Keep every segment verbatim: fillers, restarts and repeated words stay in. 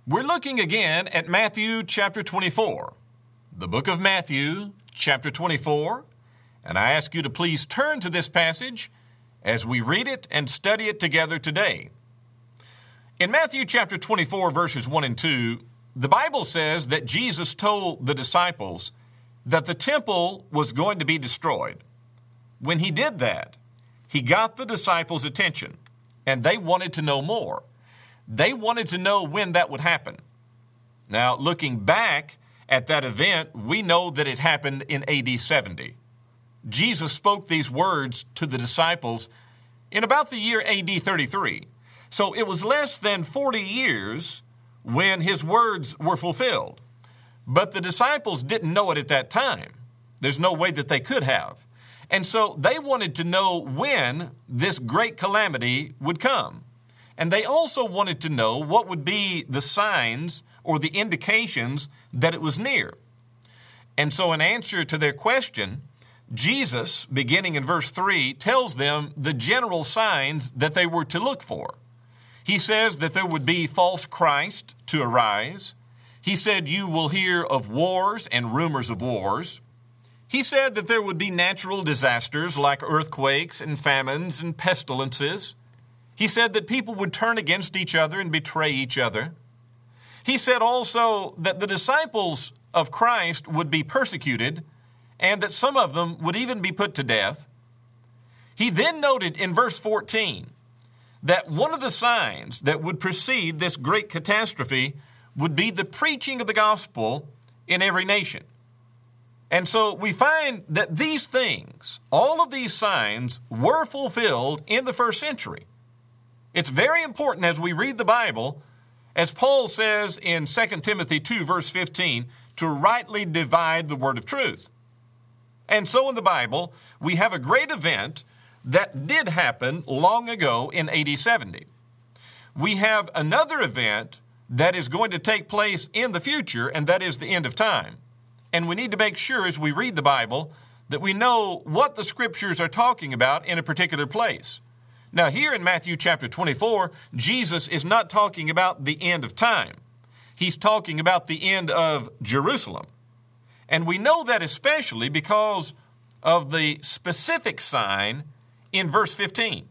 We're looking again at Matthew chapter twenty-four, the book of Matthew chapter twenty-four, and I ask you to please turn to this passage as we read it and study it together today. In Matthew chapter twenty-four, verses one and two, the Bible says that Jesus told the disciples that the temple was going to be destroyed. When he did that, he got the disciples' attention, and they wanted to know more. They wanted to know when that would happen. Now, looking back at that event, we know that it happened in A D seventy. Jesus spoke these words to the disciples in about the year A D thirty-three. So it was less than forty years when his words were fulfilled. But the disciples didn't know it at that time. There's no way that they could have. And so they wanted to know when this great calamity would come. And they also wanted to know what would be the signs or the indications that it was near. And so in answer to their question, Jesus, beginning in verse three, tells them the general signs that they were to look for. He says that there would be false Christ to arise. He said you will hear of wars and rumors of wars. He said that there would be natural disasters like earthquakes and famines and pestilences. He said that people would turn against each other and betray each other. He said also that the disciples of Christ would be persecuted and that some of them would even be put to death. He then noted in verse fourteen that one of the signs that would precede this great catastrophe would be the preaching of the gospel in every nation. And so we find that these things, all of these signs, were fulfilled in the first century. It's very important as we read the Bible, as Paul says in Second Timothy two, verse fifteen, to rightly divide the word of truth. And so in the Bible, we have a great event that did happen long ago in A D seventy. We have another event that is going to take place in the future, and that is the end of time. And we need to make sure as we read the Bible that we know what the Scriptures are talking about in a particular place. Now, here in Matthew chapter twenty-four, Jesus is not talking about the end of time. He's talking about the end of Jerusalem. And we know that especially because of the specific sign in verse fifteen.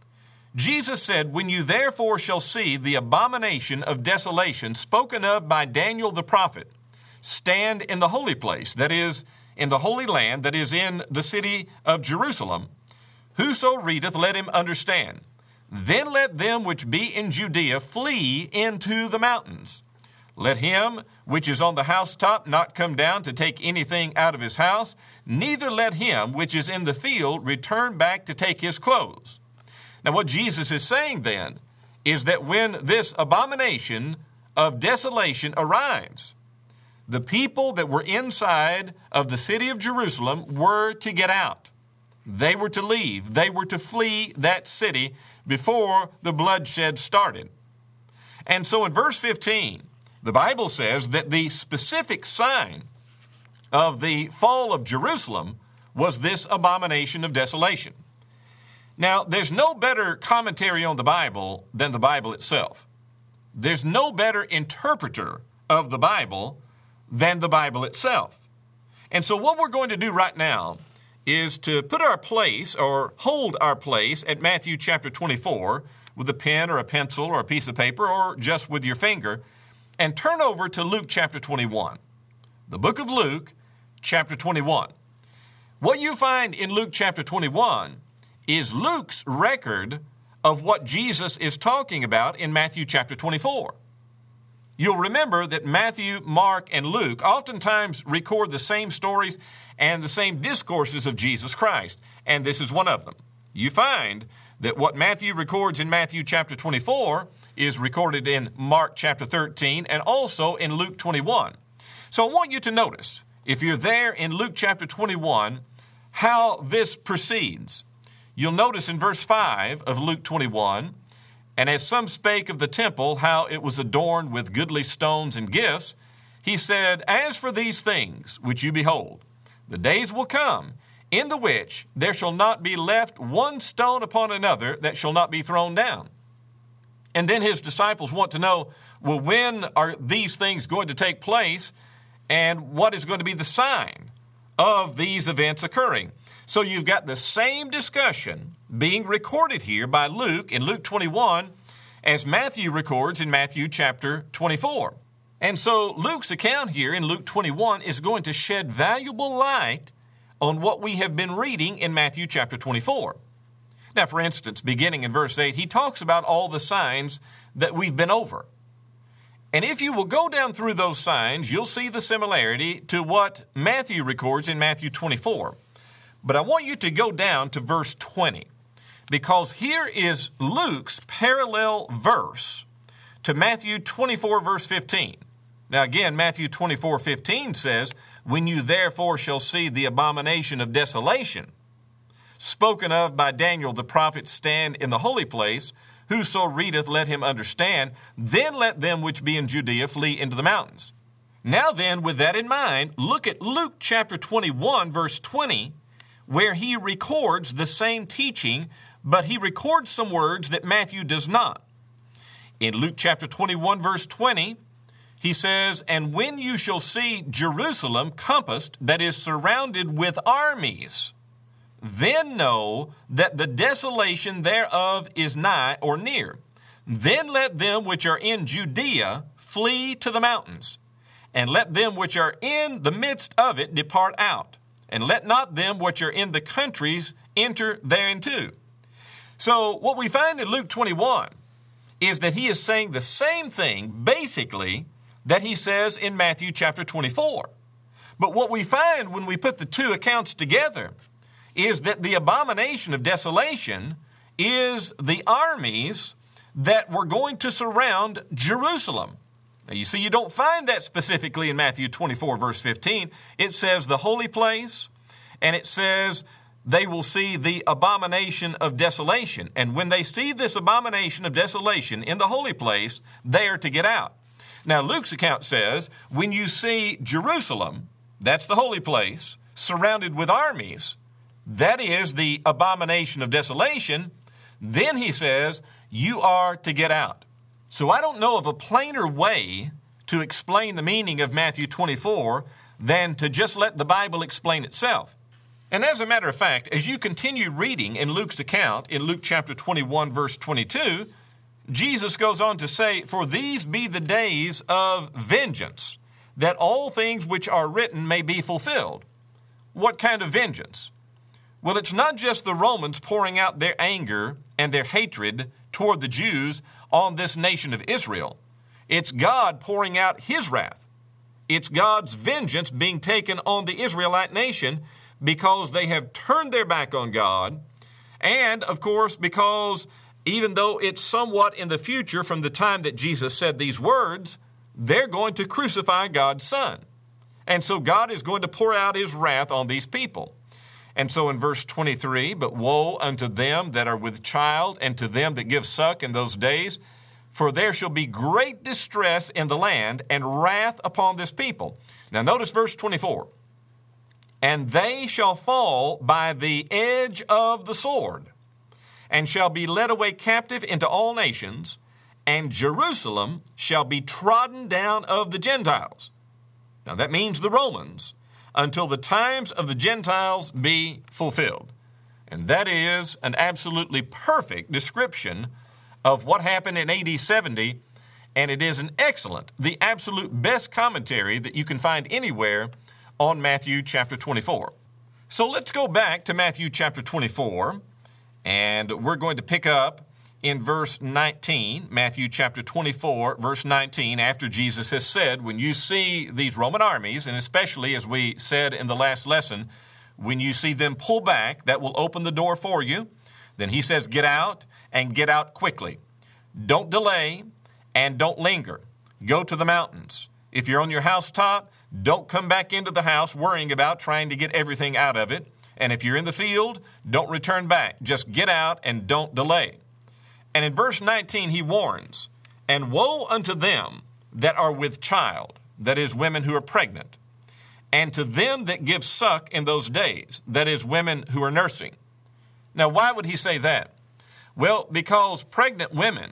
Jesus said, "When you therefore shall see the abomination of desolation spoken of by Daniel the prophet, stand in the holy place, that is, in the holy land, that is in the city of Jerusalem. Whoso readeth, let him understand. Then let them which be in Judea flee into the mountains. Let him which is on the housetop not come down to take anything out of his house, neither let him which is in the field return back to take his clothes." Now what Jesus is saying then is that when this abomination of desolation arrives, the people that were inside of the city of Jerusalem were to get out. They were to leave. They were to flee that city before the bloodshed started. And so in verse fifteen, the Bible says that the specific sign of the fall of Jerusalem was this abomination of desolation. Now, there's no better commentary on the Bible than the Bible itself. There's no better interpreter of the Bible than the Bible itself. And so what we're going to do right now is to put our place or hold our place at Matthew chapter twenty-four with a pen or a pencil or a piece of paper or just with your finger and turn over to Luke chapter twenty-one. The book of Luke chapter twenty-one. What you find in Luke chapter twenty-one is Luke's record of what Jesus is talking about in Matthew chapter twenty-four. You'll remember that Matthew, Mark, and Luke oftentimes record the same stories and the same discourses of Jesus Christ, and this is one of them. You find that what Matthew records in Matthew chapter twenty-four is recorded in Mark chapter thirteen and also in Luke twenty-one. So I want you to notice, if you're there in Luke chapter twenty-one, how this proceeds. You'll notice in verse five of Luke twenty-one, "And as some spake of the temple, how it was adorned with goodly stones and gifts, he said, As for these things which you behold, the days will come, in the which there shall not be left one stone upon another that shall not be thrown down." And then his disciples want to know, Well, when are these things going to take place, and what is going to be the sign of these events occurring? So you've got the same discussion being recorded here by Luke in Luke twenty-one as Matthew records in Matthew chapter twenty-four. And so Luke's account here in Luke twenty-one is going to shed valuable light on what we have been reading in Matthew chapter twenty-four. Now, for instance, beginning in verse eight, he talks about all the signs that we've been over. And if you will go down through those signs, you'll see the similarity to what Matthew records in Matthew twenty-four. But I want you to go down to verse twenty, because here is Luke's parallel verse to Matthew twenty-four, verse fifteen. Now again, Matthew twenty-four, fifteen says, "When you therefore shall see the abomination of desolation, spoken of by Daniel the prophet, stand in the holy place, whoso readeth, let him understand. Then let them which be in Judea flee into the mountains." Now then, with that in mind, look at Luke chapter twenty-one, verse twenty, where he records the same teaching, but he records some words that Matthew does not. In Luke chapter twenty-one, verse twenty, he says, "And when you shall see Jerusalem compassed, that is surrounded with armies, then know that the desolation thereof is nigh," or near. "Then let them which are in Judea flee to the mountains, and let them which are in the midst of it depart out, and let not them which are in the countries enter thereinto." So what we find in Luke twenty-one is that he is saying the same thing, basically, that he says in Matthew chapter twenty-four. But what we find when we put the two accounts together is that the abomination of desolation is the armies that were going to surround Jerusalem. Now, you see, you don't find that specifically in Matthew twenty-four, verse fifteen. It says the holy place, and it says they will see the abomination of desolation. And when they see this abomination of desolation in the holy place, they are to get out. Now, Luke's account says, when you see Jerusalem, that's the holy place, surrounded with armies, that is the abomination of desolation, then he says, you are to get out. So I don't know of a plainer way to explain the meaning of Matthew twenty-four than to just let the Bible explain itself. And as a matter of fact, as you continue reading in Luke's account, in Luke chapter twenty-one, verse twenty-two, Jesus goes on to say, "For these be the days of vengeance, that all things which are written may be fulfilled." What kind of vengeance? Well, it's not just the Romans pouring out their anger and their hatred toward the Jews on this nation of Israel. It's God pouring out his wrath. It's God's vengeance being taken on the Israelite nation because they have turned their back on God, and, of course, because even though it's somewhat in the future from the time that Jesus said these words, they're going to crucify God's Son. And so God is going to pour out his wrath on these people. And so in verse twenty-three, "But woe unto them that are with child, and to them that give suck in those days, for there shall be great distress in the land, and wrath upon this people." Now notice verse twenty-four. "And they shall fall by the edge of the sword, and shall be led away captive into all nations, and Jerusalem shall be trodden down of the Gentiles." Now that means the Romans, "until the times of the Gentiles be fulfilled." And that is an absolutely perfect description of what happened in A D seventy, and it is an excellent, the absolute best commentary that you can find anywhere on Matthew chapter twenty-four. So let's go back to Matthew chapter twenty-four, and we're going to pick up in verse nineteen, Matthew chapter twenty-four, verse nineteen, after Jesus has said, when you see these Roman armies, and especially as we said in the last lesson, when you see them pull back, that will open the door for you. Then he says, get out, and get out quickly. Don't delay, and don't linger. Go to the mountains. If you're on your housetop, don't come back into the house worrying about trying to get everything out of it. And if you're in the field, don't return back. Just get out and don't delay. And in verse nineteen, he warns, "And woe unto them that are with child," that is, women who are pregnant, "and to them that give suck in those days," that is, women who are nursing. Now, why would he say that? Well, because pregnant women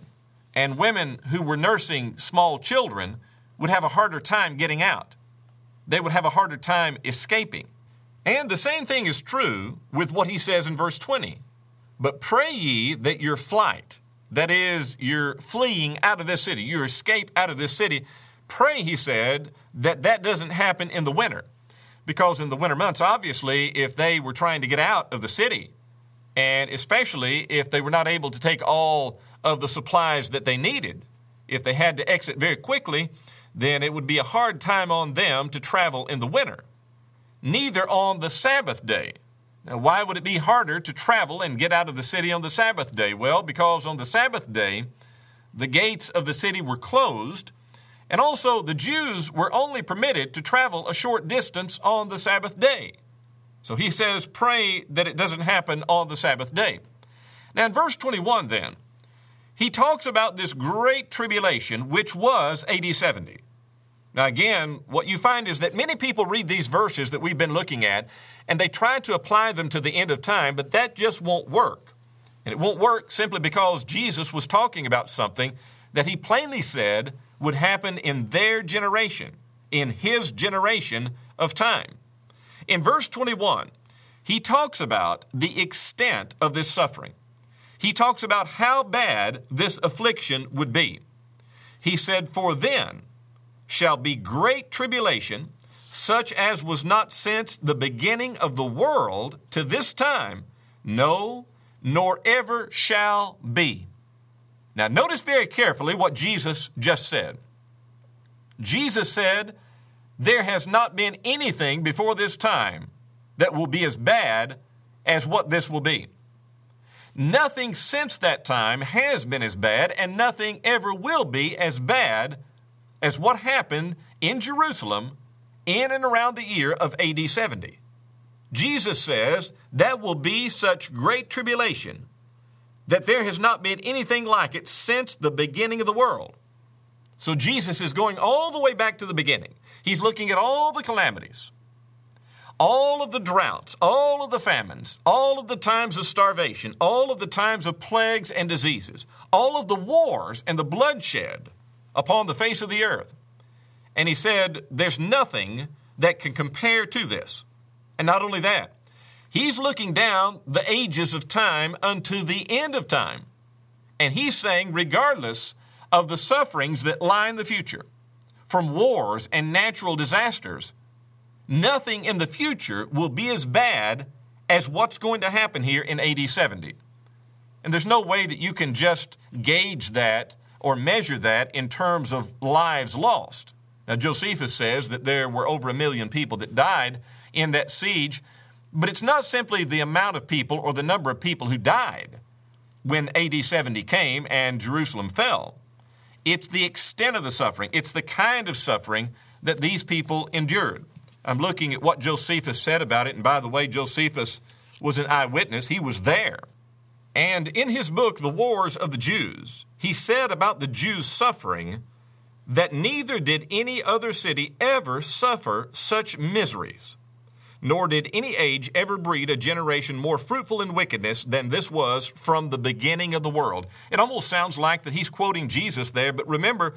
and women who were nursing small children would have a harder time getting out. They would have a harder time escaping. And the same thing is true with what he says in verse twenty. But pray ye that your flight, that is, your fleeing out of this city, your escape out of this city, pray, he said, that that doesn't happen in the winter. Because in the winter months, obviously, if they were trying to get out of the city, and especially if they were not able to take all of the supplies that they needed, if they had to exit very quickly, then it would be a hard time on them to travel in the winter. Neither on the Sabbath day. Now, why would it be harder to travel and get out of the city on the Sabbath day? Well, because on the Sabbath day, the gates of the city were closed, and also the Jews were only permitted to travel a short distance on the Sabbath day. So he says, pray that it doesn't happen on the Sabbath day. Now, in verse twenty-one then, he talks about this great tribulation, which was A D seventy. Now, again, what you find is that many people read these verses that we've been looking at, and they try to apply them to the end of time, but that just won't work. And it won't work simply because Jesus was talking about something that he plainly said would happen in their generation, in his generation of time. In verse twenty-one, he talks about the extent of this suffering. He talks about how bad this affliction would be. He said, for then shall be great tribulation, such as was not since the beginning of the world to this time, no, nor ever shall be. Now, notice very carefully what Jesus just said. Jesus said, there has not been anything before this time that will be as bad as what this will be. Nothing since that time has been as bad, and nothing ever will be as bad as what happened in Jerusalem in and around the year of A D seventy. Jesus says that will be such great tribulation that there has not been anything like it since the beginning of the world. So Jesus is going all the way back to the beginning. He's looking at all the calamities, all of the droughts, all of the famines, all of the times of starvation, all of the times of plagues and diseases, all of the wars and the bloodshed upon the face of the earth. And he said, there's nothing that can compare to this. And not only that, he's looking down the ages of time unto the end of time. And he's saying, regardless of the sufferings that lie in the future, from wars and natural disasters, nothing in the future will be as bad as what's going to happen here in A D seventy. And there's no way that you can just gauge that or measure that in terms of lives lost. Now, Josephus says that there were over a million people that died in that siege, but it's not simply the amount of people or the number of people who died when A D seventy came and Jerusalem fell. It's the extent of the suffering. It's the kind of suffering that these people endured. I'm looking at what Josephus said about it, and by the way, Josephus was an eyewitness. He was there. And in his book, The Wars of the Jews, he said about the Jews' suffering that neither did any other city ever suffer such miseries, nor did any age ever breed a generation more fruitful in wickedness than this was from the beginning of the world. It almost sounds like that he's quoting Jesus there, but remember,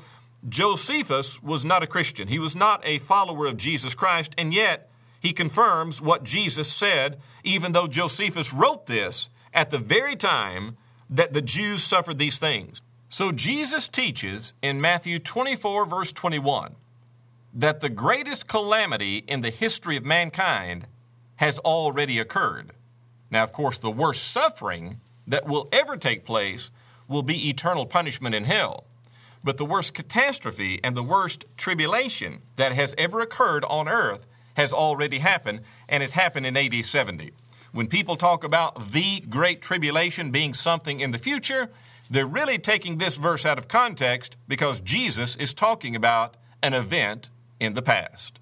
Josephus was not a Christian. He was not a follower of Jesus Christ, and yet he confirms what Jesus said, even though Josephus wrote this at the very time that the Jews suffered these things. So Jesus teaches in Matthew twenty-four, verse twenty-one, that the greatest calamity in the history of mankind has already occurred. Now, of course, the worst suffering that will ever take place will be eternal punishment in hell. But the worst catastrophe and the worst tribulation that has ever occurred on earth has already happened, and it happened in A D seventy. When people talk about the Great Tribulation being something in the future, they're really taking this verse out of context because Jesus is talking about an event in the past.